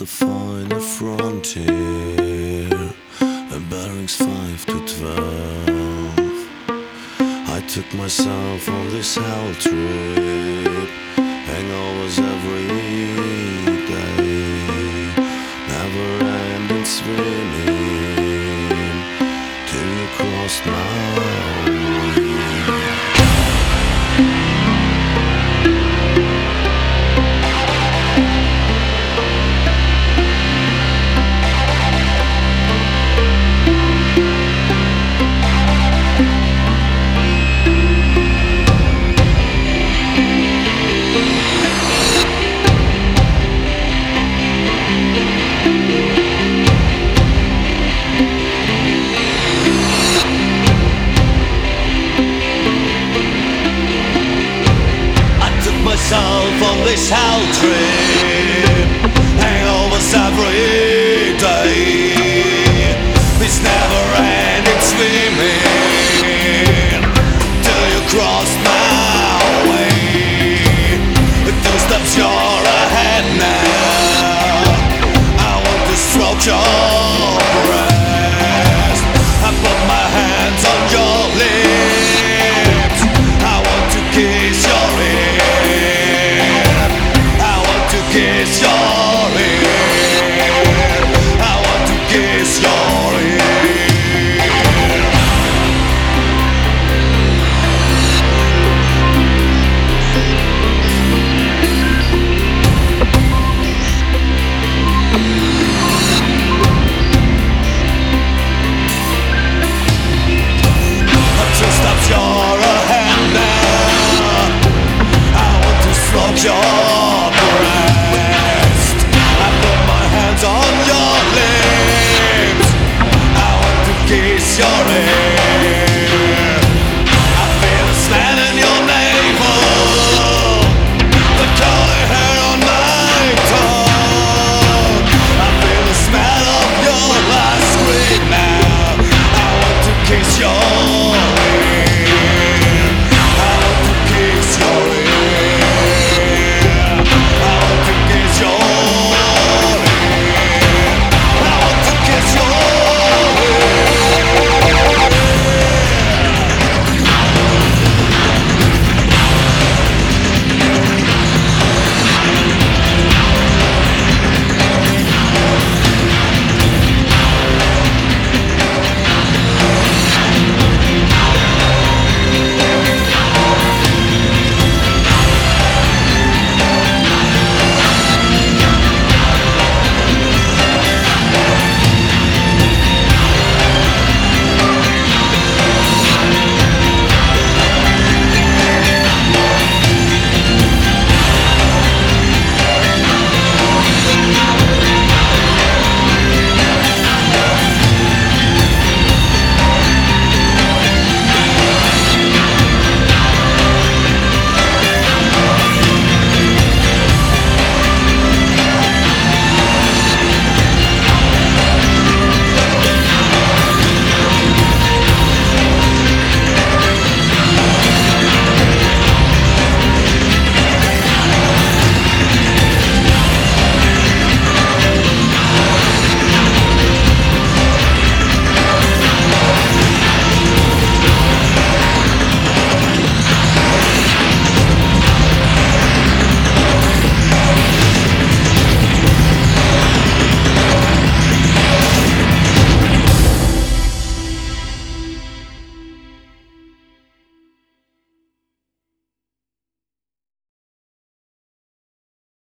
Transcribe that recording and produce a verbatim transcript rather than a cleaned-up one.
the final frontier, bearings five to twelve. I took myself on this hell trip, hangovers every day, never ending swimming till you crossed my way. Myself on this hell trip, hangovers every day, this never-ending swimming till you cross my way. Two steps you're ahead now, I want to stroke your